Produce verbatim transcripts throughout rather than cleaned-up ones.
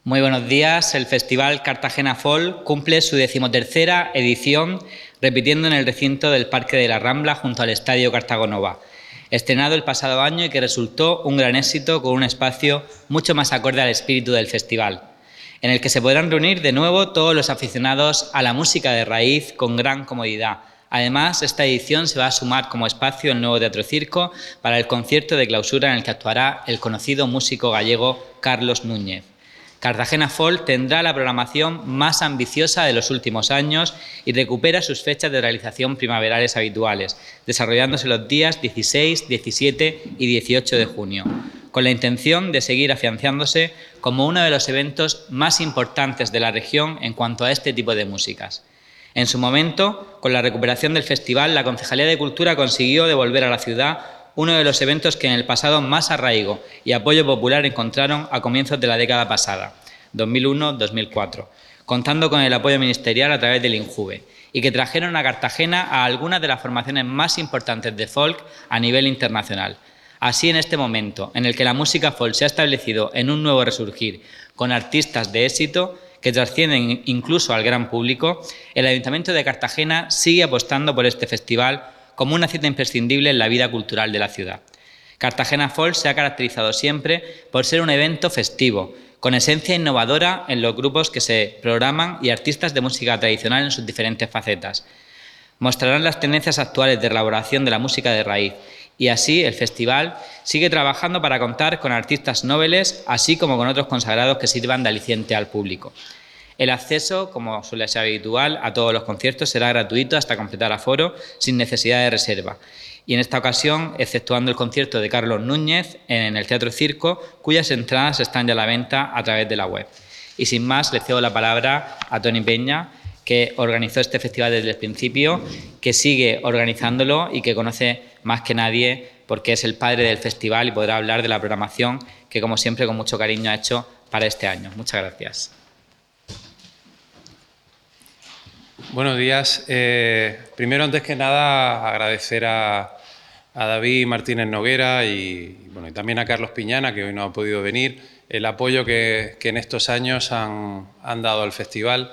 Muy buenos días. El Festival Cartagena Folk cumple su decimotercera edición, repitiendo en el recinto del Parque de la Rambla junto al Estadio Cartagonova, estrenado el pasado año y que resultó un gran éxito con un espacio mucho más acorde al espíritu del festival, en el que se podrán reunir de nuevo todos los aficionados a la música de raíz con gran comodidad. Además, esta edición se va a sumar como espacio el nuevo Teatro Circo para el concierto de clausura en el que actuará el conocido músico gallego Carlos Núñez. Cartagena Folk tendrá la programación más ambiciosa de los últimos años y recupera sus fechas de realización primaverales habituales, desarrollándose los días dieciséis, diecisiete y dieciocho de junio, con la intención de seguir afianzándose como uno de los eventos más importantes de la región en cuanto a este tipo de músicas. En su momento, con la recuperación del festival, la Concejalía de Cultura consiguió devolver a la ciudad uno de los eventos que en el pasado más arraigo y apoyo popular encontraron a comienzos de la década pasada, dos mil uno dos mil cuatro, contando con el apoyo ministerial a través del INJUVE, y que trajeron a Cartagena a algunas de las formaciones más importantes de folk a nivel internacional. Así, en este momento, en el que la música folk se ha establecido en un nuevo resurgir, con artistas de éxito que trascienden incluso al gran público, el Ayuntamiento de Cartagena sigue apostando por este festival como una cita imprescindible en la vida cultural de la ciudad. Cartagena Folk se ha caracterizado siempre por ser un evento festivo, con esencia innovadora en los grupos que se programan y artistas de música tradicional en sus diferentes facetas. Mostrarán las tendencias actuales de elaboración de la música de raíz, y así el festival sigue trabajando para contar con artistas noveles, así como con otros consagrados que sirvan de aliciente al público. El acceso, como suele ser habitual, a todos los conciertos será gratuito hasta completar aforo, sin necesidad de reserva. Y en esta ocasión, exceptuando el concierto de Carlos Núñez en el Teatro Circo, cuyas entradas están ya a la venta a través de la web. Y sin más, le cedo la palabra a Toni Peña, que organizó este festival desde el principio, que sigue organizándolo y que conoce más que nadie porque es el padre del festival y podrá hablar de la programación que, como siempre, con mucho cariño ha hecho para este año. Muchas gracias. Buenos días. Eh, primero, antes que nada, agradecer a, a David Martínez Noguera y, bueno, y también a Carlos Piñana, que hoy no ha podido venir, el apoyo que, que en estos años han, han dado al festival.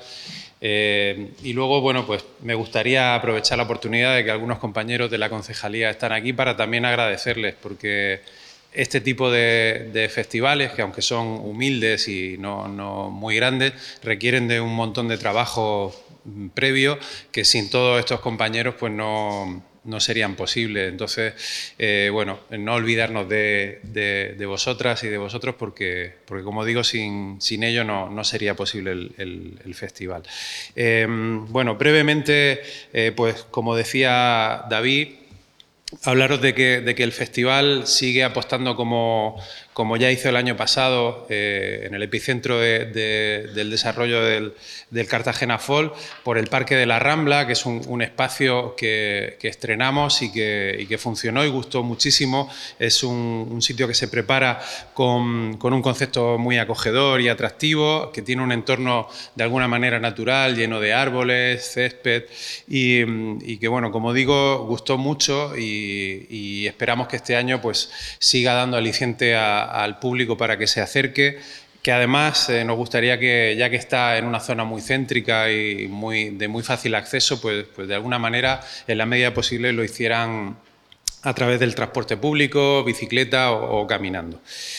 Eh, y luego, bueno, pues me gustaría aprovechar la oportunidad de que algunos compañeros de la concejalía están aquí para también agradecerles, porque este tipo de, de festivales, que aunque son humildes y no, no muy grandes, requieren de un montón de trabajo previo que sin todos estos compañeros pues no, no serían posibles. Entonces, eh, bueno, no olvidarnos de, de, de vosotras y de vosotros porque, porque como digo, sin, sin ello no, no sería posible el, el, el festival. Eh, bueno, brevemente, eh, pues como decía David, hablaros de que, de que el festival sigue apostando como, como ya hizo el año pasado eh, en el epicentro de, de, del desarrollo del, del Cartagena Folk por el Parque de la Rambla, que es un, un espacio que, que estrenamos y que, y que funcionó y gustó muchísimo. Es un, un sitio que se prepara con, con un concepto muy acogedor y atractivo, que tiene un entorno de alguna manera natural, lleno de árboles, césped y, y que, bueno, como digo, gustó mucho y Y, y esperamos que este año pues siga dando aliciente a, al público para que se acerque, que además eh, nos gustaría que, ya que está en una zona muy céntrica y muy, de muy fácil acceso, pues, pues de alguna manera, en la medida posible, lo hicieran a través del transporte público, bicicleta o, o caminando.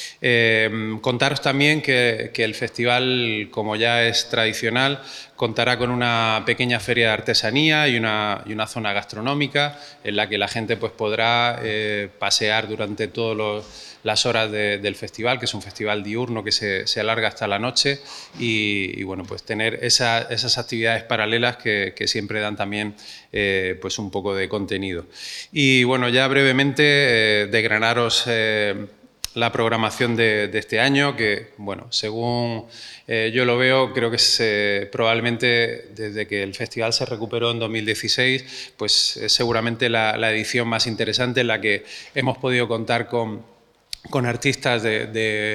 Eh, contaros también que, que el festival, como ya es tradicional, contará con una pequeña feria de artesanía y una, y una zona gastronómica en la que la gente pues, podrá eh, pasear durante todas las horas de, del festival, que es un festival diurno que se, se alarga hasta la noche y, y bueno, pues tener esa, esas actividades paralelas que, que siempre dan también eh, pues un poco de contenido. Y bueno, ya brevemente eh, desgranaros eh, la programación de, de este año, que, bueno, según eh, yo lo veo, creo que es, eh, probablemente desde que el festival se recuperó en dos mil dieciséis, pues es seguramente la, la edición más interesante en la que hemos podido contar con, con artistas de, de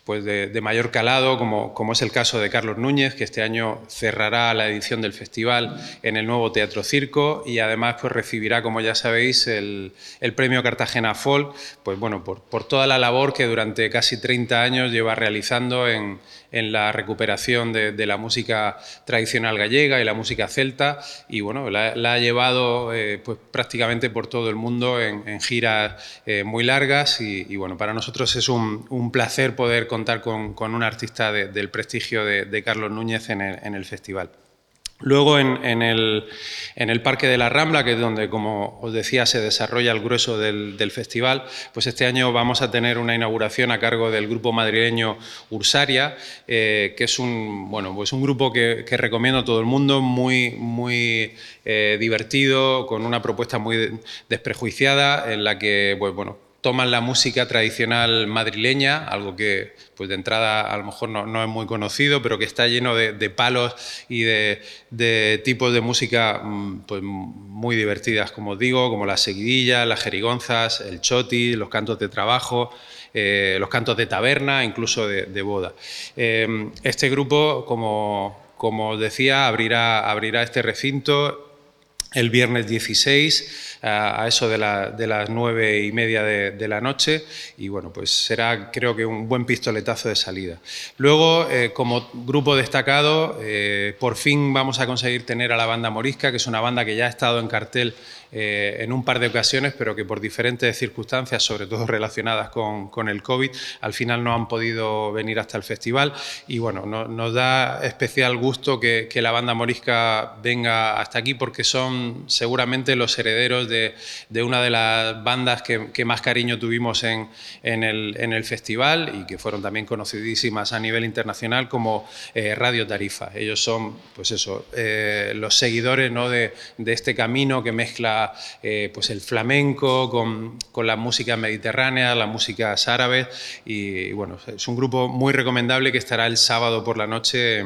pues de, de mayor calado, como, como es el caso de Carlos Núñez, que este año cerrará la edición del festival en el nuevo Teatro Circo y además pues recibirá, como ya sabéis, el, el premio Cartagena Folk, pues bueno, por, por toda la labor que durante casi treinta años lleva realizando en, en la recuperación de, de la música tradicional gallega y la música celta, y bueno, la, la ha llevado eh, pues prácticamente por todo el mundo en, en giras eh, muy largas y, y bueno, para nosotros es un, un placer poder contar con, con un artista de, del prestigio de, de Carlos Núñez en el, en el festival. Luego en, en, el, en el Parque de la Rambla, que es donde, como os decía, se desarrolla el grueso del, del festival, pues este año vamos a tener una inauguración a cargo del grupo madrileño Ursaria, eh, que es un, bueno, pues un grupo que, que recomiendo a todo el mundo, muy, muy eh, divertido, con una propuesta muy desprejuiciada, en la que, pues bueno, toman la música tradicional madrileña, algo que pues de entrada a lo mejor no, no es muy conocido, pero que está lleno de, de palos y de, de tipos de música pues, muy divertidas, como os digo, como las seguidillas, las jerigonzas, el choti, los cantos de trabajo, eh, los cantos de taberna, incluso de, de boda. Eh, este grupo, como, como os decía, abrirá, abrirá este recinto el viernes dieciséis, a eso de, la, de las nueve y media de, de la noche, y bueno, pues será creo que un buen pistoletazo de salida. Luego, eh, como grupo destacado, eh, por fin vamos a conseguir tener a la banda Morisca, que es una banda que ya ha estado en cartel eh, en un par de ocasiones, pero que por diferentes circunstancias, sobre todo relacionadas con, con el COVID, al final no han podido venir hasta el festival, y bueno, no, nos da especial gusto que, que la banda Morisca venga hasta aquí, porque son seguramente los herederos de, de una de las bandas que, que más cariño tuvimos en, en, el, en el festival y que fueron también conocidísimas a nivel internacional como eh, Radio Tarifa. Ellos son, pues eso, eh, los seguidores, ¿no?, de, de este camino que mezcla eh, pues el flamenco con, con las músicas mediterráneas, las músicas árabes, y, y bueno, es un grupo muy recomendable que estará el sábado por la noche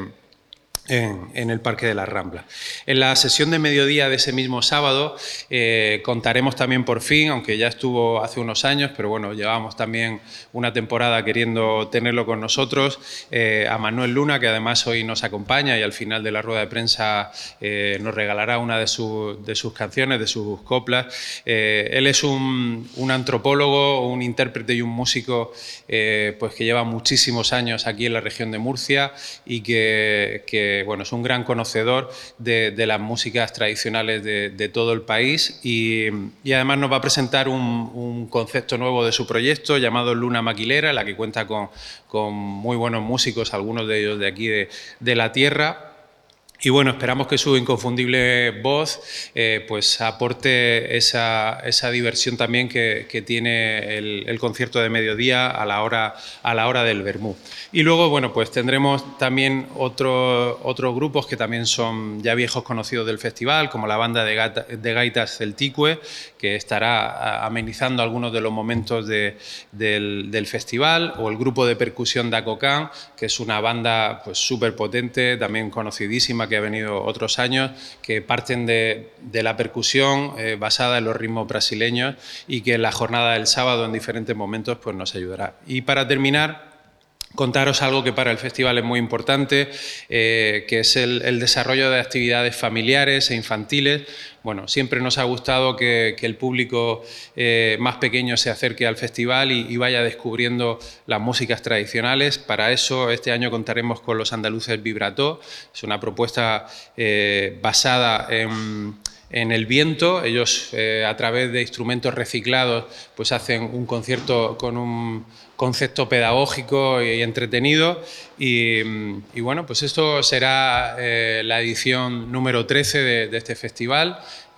En, en el Parque de la Rambla. En la sesión de mediodía de ese mismo sábado eh, contaremos también por fin, aunque ya estuvo hace unos años, pero bueno, llevamos también una temporada queriendo tenerlo con nosotros, eh, a Manuel Luna, que además hoy nos acompaña y al final de la rueda de prensa eh, nos regalará una de, su, de sus canciones, de sus coplas. Eh, él es un, un antropólogo, un intérprete y un músico eh, pues que lleva muchísimos años aquí en la región de Murcia y que, que bueno, es un gran conocedor de, de las músicas tradicionales de, de todo el país y, y además nos va a presentar un, un concepto nuevo de su proyecto llamado Luna Maquilera, en la que cuenta con, con muy buenos músicos, algunos de ellos de aquí de, de la tierra. Y bueno, esperamos que su inconfundible voz eh, pues aporte esa, esa diversión también que, que tiene el, el concierto de mediodía a la hora, a la hora del vermú. Y luego, bueno, pues tendremos también otro, otros grupos que también son ya viejos conocidos del festival, como la banda de, gata, de gaitas Celticue, que estará amenizando algunos de los momentos de, del, del festival, o el grupo de percusión Dacocán, que es una banda pues súper potente, también conocidísima, que ha venido otros años, que parten de, de la percusión eh, basada en los ritmos brasileños y que en la jornada del sábado en diferentes momentos pues nos ayudará. Y para terminar, contaros algo que para el festival es muy importante, eh, que es el, el desarrollo de actividades familiares e infantiles. Bueno, siempre nos ha gustado que, que el público eh, más pequeño se acerque al festival y, y vaya descubriendo las músicas tradicionales. Para eso, este año contaremos con los andaluces Vibrató. Es una propuesta eh, basada en... en el viento. Ellos eh, a través de instrumentos reciclados pues hacen un concierto con un concepto pedagógico y entretenido y, y bueno, pues esto será eh, la edición número trece de, de este festival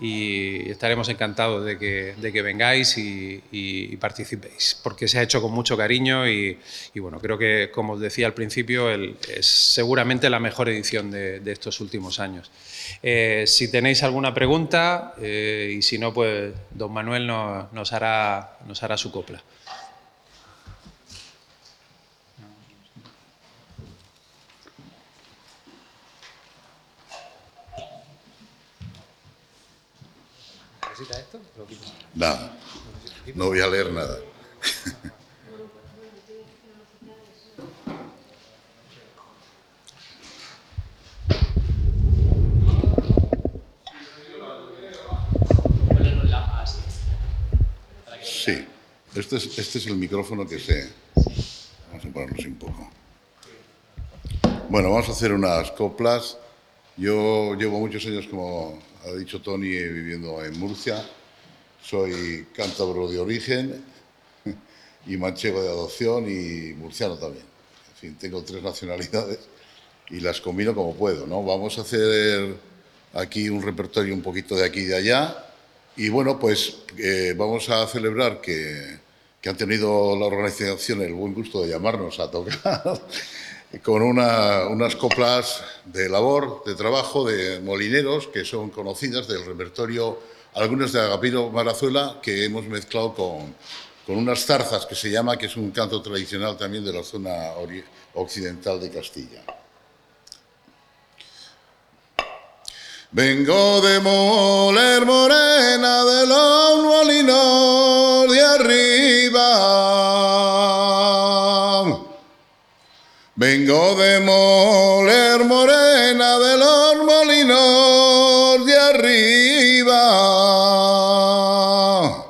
y estaremos encantados de que, de que vengáis y, y, y participéis, porque se ha hecho con mucho cariño y, y bueno, creo que, como os decía al principio, el, es seguramente la mejor edición de, de estos últimos años. Eh, si tenéis alguna pregunta eh, y si no, pues don Manuel nos, nos, hará, nos hará su copla. ¿Necesita esto? Nada, no voy a leer nada. este es, este es el micrófono que se... Vamos a ponerlo así un poco. Bueno, vamos a hacer unas coplas. Yo llevo muchos años, como ha dicho Tony, viviendo en Murcia. Soy cántabro de origen y manchego de adopción y murciano también. En fin, tengo tres nacionalidades y las combino como puedo, ¿no? Vamos a hacer aquí un repertorio un poquito de aquí y de allá. Y bueno, pues eh, vamos a celebrar que, que han tenido la organización el buen gusto de llamarnos a tocar con una, unas coplas de labor, de trabajo, de molineros, que son conocidas del repertorio, algunas de Agapito Marazuela, que hemos mezclado con, con unas zarzas, que se llama, que es un canto tradicional también de la zona occidental de Castilla. Vengo de moler morena de los molinos de arriba. Vengo de moler morena de los molinos de arriba.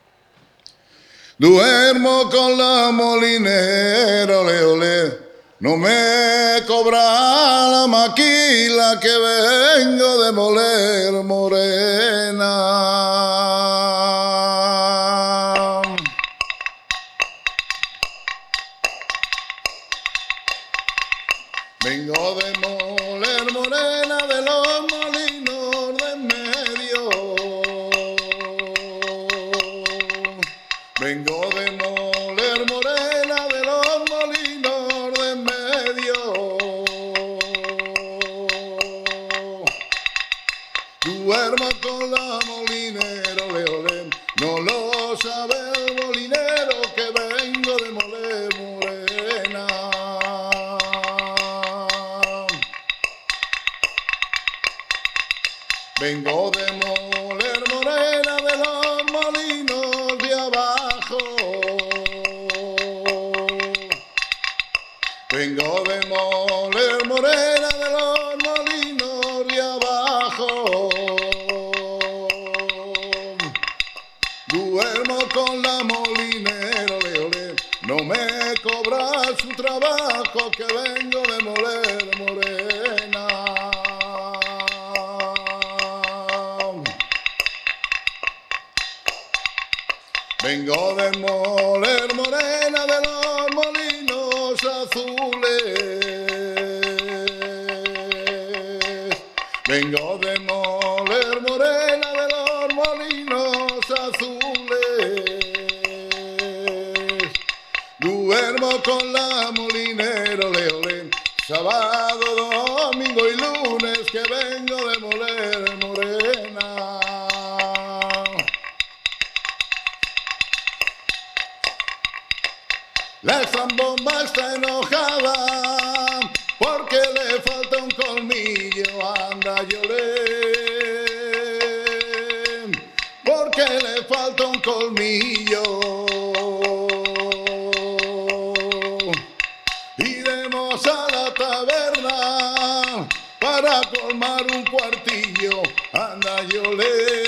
Duermo con la molinera, ole, ole. No me cobra la maquila que vengo de moler morena. Vengo de moler morena de los molinos de en medio. Vengo de moler morena de los molinos de en medio. Duermo con la molinera, ole, ole. No lo sabe el molinero que vengo de moler morena. Vengo de moler morena de los molinos de abajo. Vengo de moler morena de los molinos de abajo. Duermo con la molinera, ole, ole. No me cobra su trabajo que vengo de moler morena. Vengo de moler morena de los molinos azules. Vengo de moler morena de los molinos azules. Duermo con la molinera, ole, ole. Sábado, domingo y lunes que vengo de moler morena. La zambomba está enojada porque le falta un colmillo, anda lloré, porque le falta un colmillo. Iremos a la taberna para colmar un cuartillo, anda lloré,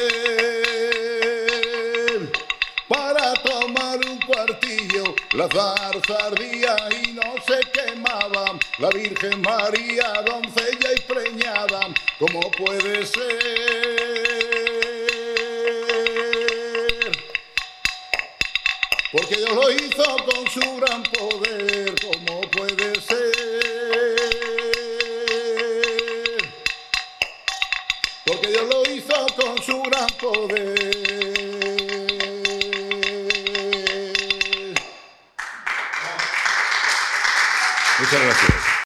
para tomar un cuartillo. La zarza ardía y no se quemaba, la Virgen María, doncella y preñada, ¿cómo puede ser? Porque Dios lo hizo con su gran poder, ¿cómo puede ser? Porque Dios lo hizo con su gran poder. Muchas gracias.